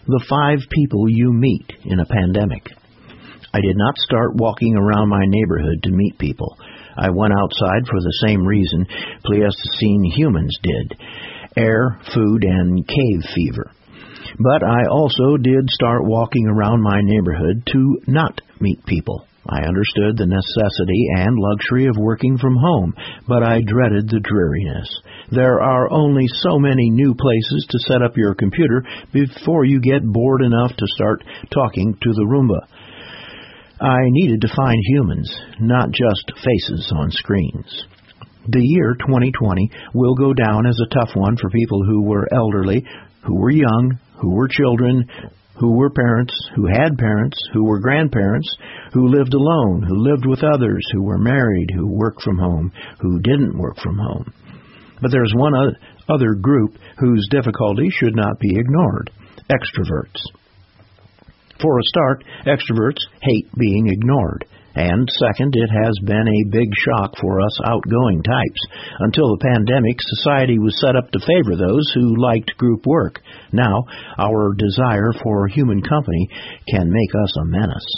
The 5 people you meet in a pandemic. I did not start walking around my neighborhood to meet people. I went outside for the same reason Pleistocene humans did: air, food, and cave fever. But I also did start walking around my neighborhood to not meet people. I understood the necessity and luxury of working from home, but I dreaded the dreariness. There are only so many new places to set up your computer before you get bored enough to start talking to the Roomba. I needed to find humans, not just faces on screens. The year 2020 will go down as a tough one for people who were elderly, who were young, who were children, who were parents, who had parents, who were grandparents, who lived alone, who lived with others, who were married, who worked from home, who didn't work from home. But there's one other group whose difficulty should not be ignored: extroverts. For a start, extroverts hate being ignored. And second, it has been a big shock for us outgoing types. Until the pandemic, society was set up to favor those who liked group work. Now, our desire for human company can make us a menace.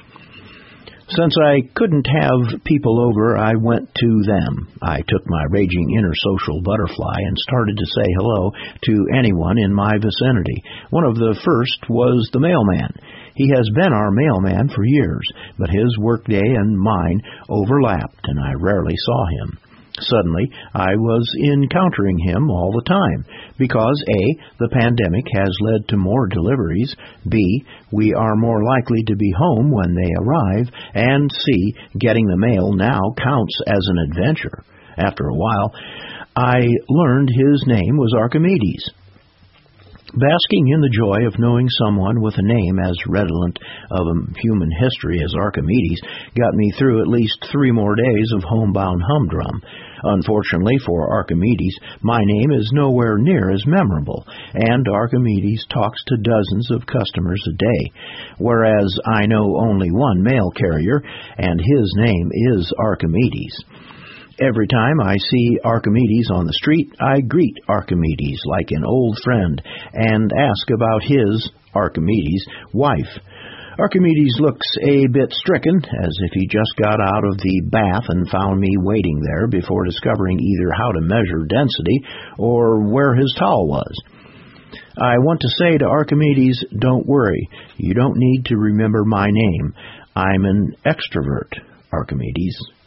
Since I couldn't have people over, I went to them. I took my raging inner social butterfly and started to say hello to anyone in my vicinity. One of the first was the mailman. He has been our mailman for years, but his workday and mine overlapped, and I rarely saw him. Suddenly, I was encountering him all the time, because A, the pandemic has led to more deliveries, B, we are more likely to be home when they arrive, and C, getting the mail now counts as an adventure. After a while, I learned his name was Archimedes. Basking in the joy of knowing someone with a name as redolent of human history as Archimedes got me through at least 3 more days of homebound humdrum. Unfortunately for Archimedes, my name is nowhere near as memorable, and Archimedes talks to dozens of customers a day, whereas I know only one mail carrier, and his name is Archimedes. Every time I see Archimedes on the street, I greet Archimedes like an old friend and ask about his, Archimedes' wife. Archimedes looks a bit stricken, as if he just got out of the bath and found me waiting there before discovering either how to measure density or where his towel was. I want to say to Archimedes, don't worry, you don't need to remember my name. I'm an extrovert, Archimedes.